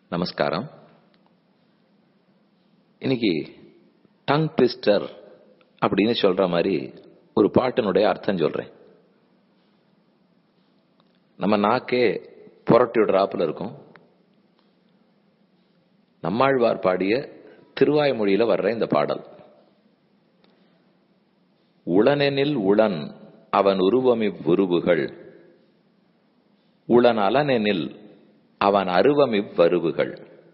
நமஸ்காரம். இன்னைக்கு tongue twister அப்படின்னு சொல்ற மாதிரி ஒரு பாட்டினுடைய அர்த்தம் சொல்றேன். நம்ம நாக்கே புரட்டி விடுறாப்புல இருக்கும். நம்மாழ்வார் பாடிய திருவாய்மொழியில வர்ற இந்த பாடல், உளனெனில் உளன் அவன் உருவமிவ்வுருவுகள், உளன் அலனெனில் அவன் அருவமிவ்வருவுகள்,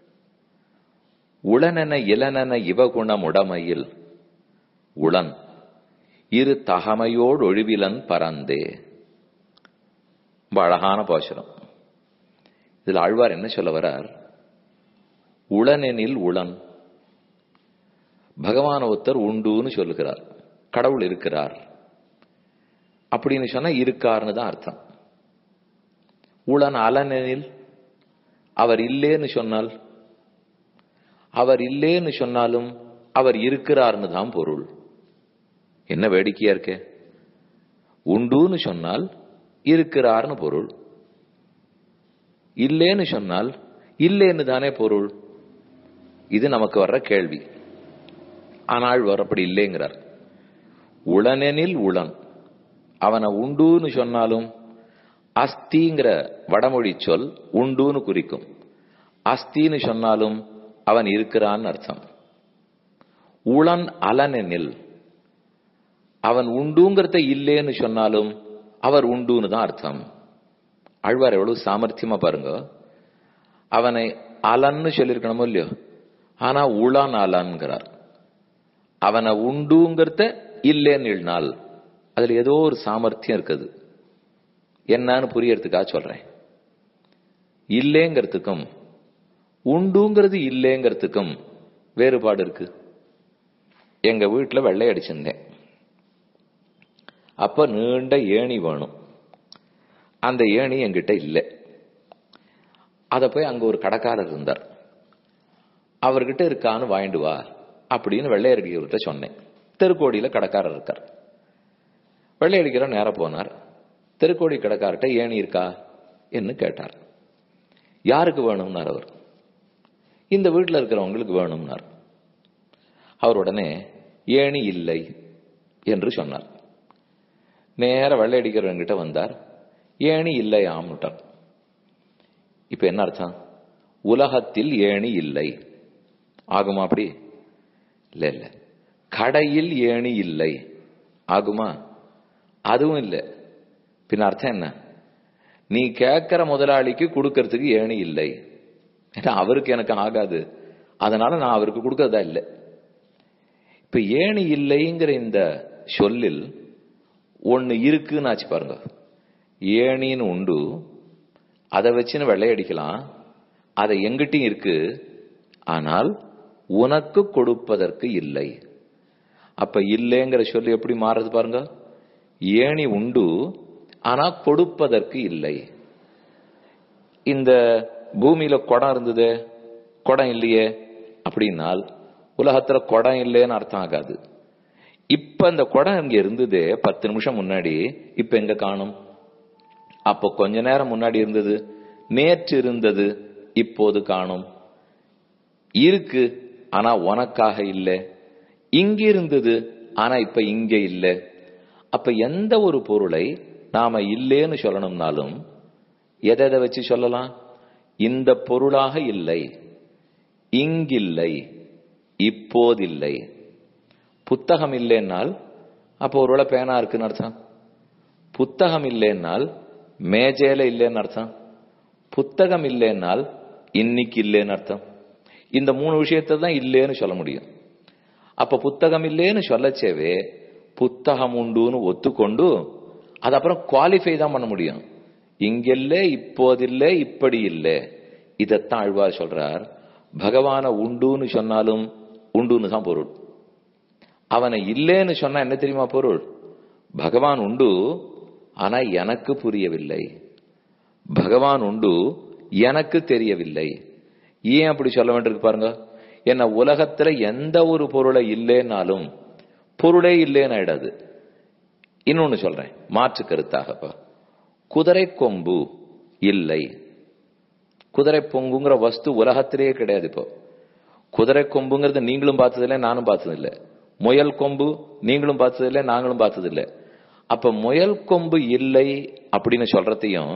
உளனென இளனென இவகுணம் உடமையில் உளன் இரு தகமையோடு ஒழிவிலன் பரந்தே. ரொம்ப அழகான பாசுரம். இதுல ஆழ்வார் என்ன சொல்ல வரார்? உளனெனில் உளன், பகவான் ஒருத்தர் உண்டுன்னு சொல்லுகிறார், கடவுள் இருக்கிறார் அப்படின்னு சொன்னா இருக்காருன்னு தான் அர்த்தம். உளன் அலனெனில் அவர் இல்லேன்னு சொன்னால், அவர் இல்லேன்னு சொன்னாலும் அவர் இருக்கிறார்னு தான் பொருள். என்ன வேடிக்கையா இருக்கே! உண்டுன்னு சொன்னால் இருக்கிறார்னு பொருள், இல்லேன்னு சொன்னால் இல்லேன்னு தானே பொருள். இது நமக்கு வர்ற கேள்வி. ஆனால் அப்படி இல்லைங்கிறார். உளனெனில் உளன், அவனை உண்டுன்னு சொன்னாலும், அஸ்திங்கிற வடமொழி சொல் உண்டுன்னு குறிக்கும். அஸ்தின்னு சொன்னாலும் அவன் இருக்கிறான்னு அர்த்தம். உளன் அலனெனில், அவன் உண்டுங்கிறத இல்லேன்னு சொன்னாலும் அவர் உண்டுன்னு தான் அர்த்தம். ஆழ்வார் எவ்வளவு சாமர்த்தியமா பாருங்க. அவனை அலன்னு சொல்லியிருக்கணுமோ இல்லையோ, ஆனா உளன் அலன்கிறார். அவனை உண்டுங்கிறத இல்லேன்னு, அதுல ஏதோ ஒரு சாமர்த்தியம் இருக்குது. என்னன்னு புரியறதுக்காக சொல்றேன். இல்லேங்கிறதுக்கும் உண்டுங்கிறது இல்லேங்கிறதுக்கும் வேறுபாடு இருக்கு. எங்க வீட்டுல வெள்ளை அடிச்சிருந்தேன். அப்ப நீண்ட ஏணி வேணும். அந்த ஏணி என்கிட்ட இல்லை. அத போய் அங்க ஒரு கடைக்காரர் இருந்தார். அவர்கிட்ட இருக்கான்னு வாங்கிட்டு வா அப்படின்னு வெள்ளை அடிக்கிறவர்கிட்ட சொன்னேன். தெருக்கோடியில கடைக்காரர் இருக்கார். வெள்ளை அடிக்கிற நேரம் போனார். தெருக்கோடி கடைக்கார்ட்ட ஏணி இருக்கா என்று கேட்டார். யாருக்கு வேணும்னார் அவர். இந்த வீட்டில் இருக்கிறவங்களுக்கு வேணும்னார். அவர் உடனே ஏணி இல்லை என்று சொன்னார். நேர வெள்ளை அடிக்கிறவங்கிட்ட வந்தார். ஏணி இல்லை ஆம்னுட்டார். இப்ப என்ன அர்த்தம்? உலகத்தில் ஏணி இல்லை ஆகுமா? அப்படி இல்ல இல்ல. கடையில் ஏணி இல்லை ஆகுமா? அதுவும் இல்லை. பின்ன அர்த்தம் என்ன? நீ கேட்கிற முதலாளிக்கு கொடுக்கறதுக்கு ஏணி இல்லை. ஏன்னா அவருக்கு எனக்கு ஆகாது, அதனால நான் அவருக்கு கொடுக்கறதா இல்லை. இப்ப ஏணி இல்லைங்கிற இந்த சொல்லில் ஒன்னு இருக்குன்னு ஆச்சு பாருங்க. ஏணின்னு உண்டு, அதை வச்சுன்னு வெள்ளையடிக்கலாம். அதை எங்கிட்டையும் இருக்கு, ஆனால் உனக்கு கொடுப்பதற்கு இல்லை. அப்ப இல்லைங்கிற சொல்லி எப்படி மாறுறது பாருங்க. ஏணி உண்டு, ஆனா கொடுப்பதற்கு இல்லை. இந்த பூமியில குடம் இருந்தது, குடம் இல்லையே அப்படின்னால் உலகத்துல குடம் இல்லைன்னு அர்த்தம் ஆகாது. இப்ப இந்த குடம் இங்க இருந்தது 10 நிமிஷம் முன்னாடி, இப்ப எங்க காணும்? அப்போ கொஞ்ச நேரம் முன்னாடி இருந்தது, நேற்று இருந்தது, இப்போது காணும். இருக்கு, ஆனா உனக்காக இல்லை. இங்க இருந்தது, ஆனா இப்ப இங்க இல்லை. அப்ப எந்த ஒரு பொருளை நாம இல்லேன்னு சொல்லணும்னாலும் எதை வச்சு சொல்லலாம்? இந்த பொருளாக இல்லை, இங்கில்லை, இப்போதில்லை. புத்தகம் இல்லைன்னால் அப்போ ஒருவேளை பேனா இருக்குன்னு அர்த்தம். புத்தகம் இல்லைன்னால் மேஜையில இல்லைன்னு அர்த்தம். புத்தகம் இல்லைன்னால் இன்னைக்கு இல்லைன்னு அர்த்தம். இந்த 3 விஷயத்தை தான் இல்லைன்னு சொல்ல முடியும். அப்ப புத்தகம் இல்லைன்னு சொல்லச்சேவே புத்தகம் உண்டுன்னு ஒத்துக்கொண்டு அது அப்புறம் குவாலிஃபை தான் பண்ண முடியும். இங்கில்லை, இப்போதில்லை, இப்படி இல்லை. இதத்தான் ஆழ்வார் சொல்றார். பகவான உண்டுன்னு சொன்னாலும் உண்டுன்னு தான் பொருள். அவனை இல்லைன்னு சொன்னா என்ன தெரியுமா பொருள்? பகவான் உண்டு, ஆனா எனக்கு புரியவில்லை. பகவான் உண்டு, எனக்கு தெரியவில்லை. ஏன் அப்படி சொல்ல வேண்டியிருக்கு பாருங்க. என்ன, உலகத்துல எந்த ஒரு பொருளை இல்லைன்னாலும் பொருளே இல்லைன்னு ஆயிடாது. இன்னொன்னு சொல்றேன் மாற்று கருத்தாகப்ப. குதிரை கொம்பு இல்லை, குதிரை பொங்குங்கிற வஸ்து உலகத்திலேயே கிடையாது. இப்போ குதிரை கொம்புங்கிறது நீங்களும் பார்த்ததில்லை, நானும் பார்த்ததில்லை. முயல் கொம்பு நீங்களும் பார்த்ததில்லை, நாங்களும் பார்த்ததில்லை. அப்ப முயல் கொம்பு இல்லை அப்படின்னு சொல்றதையும்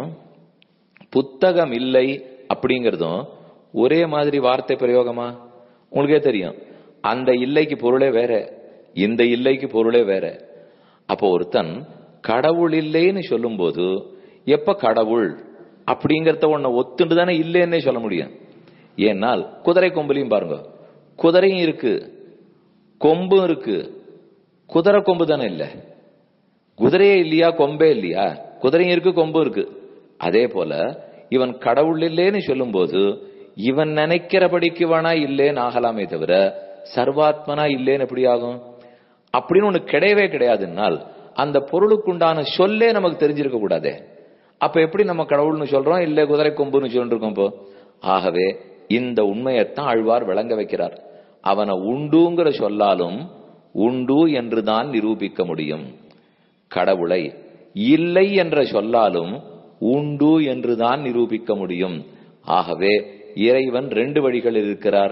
புத்தகம் இல்லை அப்படிங்கறதும் ஒரே மாதிரி வார்த்தை பிரயோகமா? உங்களுக்கே தெரியும், அந்த இல்லைக்கு பொருளே வேற, இந்த இல்லைக்கு பொருளே வேற. அப்போ ஒருத்தன் கடவுள் இல்லைன்னு சொல்லும் போது எப்ப கடவுள் அப்படிங்கறத ஒன்ன ஒத்துண்டு தானே இல்லைன்னே சொல்ல முடியும். ஏன்னால் குதிரை கொம்புலையும் பாருங்க, குதிரையும் இருக்கு, கொம்பும் இருக்கு. குதிரை கொம்பு தானே இல்ல, குதிரையே இல்லையா, கொம்பே இல்லையா? குதிரையும் இருக்கு, கொம்பும் இருக்கு. அதே போல இவன் கடவுள் இல்லேன்னு சொல்லும் போது இவன் நினைக்கிறபடிக்கு வேணா இல்லேன்னு ஆகலாமே தவிர சர்வாத்மனா இல்லேன்னு எப்படி ஆகும்? அப்படின்னு ஒண்ணு கிடையவே கிடையாதுன்னால் அந்த பொருளுக்குண்டான சொல்லே நமக்கு தெரிஞ்சிருக்க கூடாதே. அப்ப எப்படி நம்ம கடவுள்னு சொல்றோம், இல்ல குதிரை கொம்புன்னு சொல்லிட்டு இருக்கோம்? இப்போ ஆகவே இந்த உண்மையத்தான் ஆழ்வார் விளங்க வைக்கிறார். அவனை உண்டுங்கிற சொல்லாலும் உண்டு என்றுதான் நிரூபிக்க முடியும். கடவுளை இல்லை என்ற சொல்லாலும் உண்டு என்றுதான் நிரூபிக்க முடியும். ஆகவே இறைவன் ரெண்டு வழிகள் இருக்கிறார்.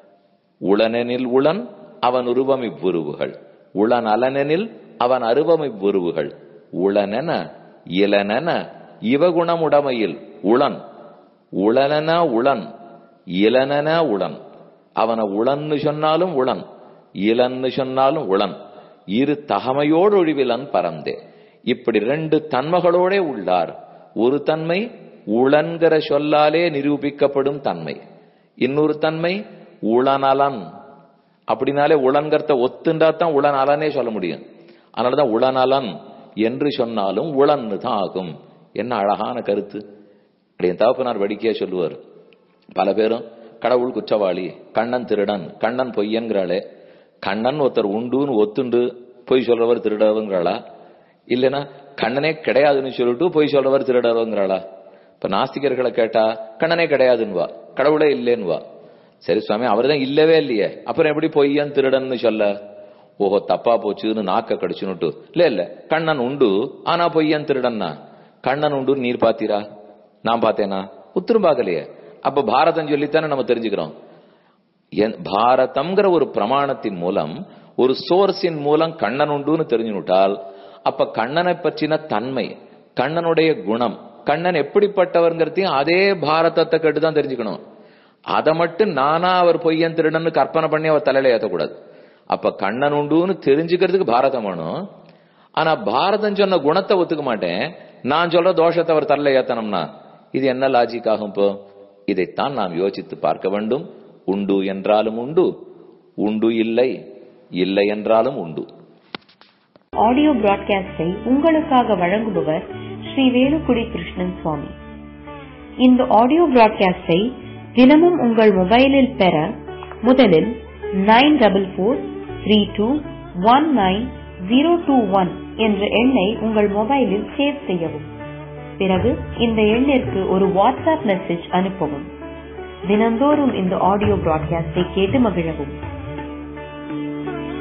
உளனெனில் உளன் அவன் உருவம் இவ்வுருவுகள், உளன் அலனெனில் அவன் அருவம் இவ்வுருவுகள். உளனென இளனென இவகுணமுடைமையில் உளன், உளனென உளன், இளனென உளன். அவனை உளன்னு சொன்னாலும் உளன், இளன்னு சொன்னாலும் உளன். இரு தகமையோடு ஒழிவிலன் பரந்தே. இப்படி ரெண்டு தன்மைகளோட உள்ளார். ஒரு தன்மை உளன்கிற சொல்லாலே நிரூபிக்கப்படும் தன்மை, இன்னொரு தன்மை உளனலன். அப்படின்னாலே உளன்கிறத ஒத்துண்டா தான் உளன் அலனே சொல்ல முடியும். அதனாலதான் உளனலன் என்று சொன்னாலும் உளன்னு தான் ஆகும். என்ன அழகான கருத்து! என் தகப்பனார் வடிக்கையா சொல்லுவார். பல பேரும் கடவுள் குற்றவாளி, கண்ணன் திருடன், கண்ணன் பொய்யன்கிறாளே. கண்ணன் ஒருத்தர் உண்டுன்னு ஒத்துண்டு பொய் சொல்றவர் திருடவங்கிறாளா? இல்லைன்னா கண்ணனே கிடையாதுன்னு சொல்லிட்டு பொய் சொல்றவர் திருடவங்கிறாளா? இப்ப நாஸ்திகர்களை கேட்டா கண்ணனே கிடையாதுன்னுவா, கடவுளே இல்லேன்னுவா. சரி சுவாமி, அவர் தான் இல்லவே இல்லையே, அப்புறம் எப்படி பொய்யன் திருடன்னு சொல்ல? ஓஹோ, தப்பா போச்சுன்னு நாக்க கடிச்சுன்னுட்டு இல்ல கண்ணன் உண்டு ஆனா பொய்யன் திருடன்னா. கண்ணன் உண்டு நீர் பாத்தீரா? நான் பார்த்தேனா? உத்தரும் பார்க்கலையே. அப்ப பாரதம் சொல்லித்தானே நம்ம தெரிஞ்சுக்கிறோம். பாரதம்ங்கிற ஒரு பிரமாணத்தின் மூலம், ஒரு சோர்ஸின் மூலம் கண்ணன் உண்டுன்னு தெரிஞ்சுட்டால் அப்ப கண்ணனை பற்றின தன்மை, கண்ணனுடைய குணம், கண்ணன் எப்படிப்பட்டவர்ங்கிறதையும் அதே பாரதத்தை கேட்டுதான் தெரிஞ்சுக்கணும். அதை மட்டும் நானா அவர் பொய்யன் திருடன்னு கற்பனை பண்ணி அவர் தலையில ஏற்றக்கூடாது. அப்ப கண்ணன் உண்டுன்னு தெரிஞ்சுக்கிறதுக்கு பாரதம் வேணும். ஆனா பாரதம் சொன்ன குணத்தை ஒத்துக்க மாட்டேன், நான் சொல்ற தோஷத்தை அவர் தலையில ஏத்தனம்னா இது என்ன லாஜிக் ஆகும்? இப்போ இதைத்தான் நாம் யோசித்து பார்க்க வேண்டும். உண்டு என்றாலும் உண்டு, உண்டு இல்லை, இல்லை என்றாலும் உண்டு. ஆடியோ பிராட்காஸ்டை உங்களுக்காக வழங்குபவர் ஸ்ரீ வேலுக்குடி கிருஷ்ணன் சுவாமி. இந்த ஆடியோ பிராட்காஸ்டை தினமும் உங்கள் மொபைலில் பெற முதலில் 9443219021 என்ற எண்ணை உங்கள் மொபைலில் சேவ் செய்யவும். பிறகு இந்த எண்ணிற்கு ஒரு வாட்ஸ்அப் மெசேஜ் அனுப்பவும். தினந்தோறும் இந்த ஆடியோ பிராட்காஸ்டை கேட்டு மகிழவும்.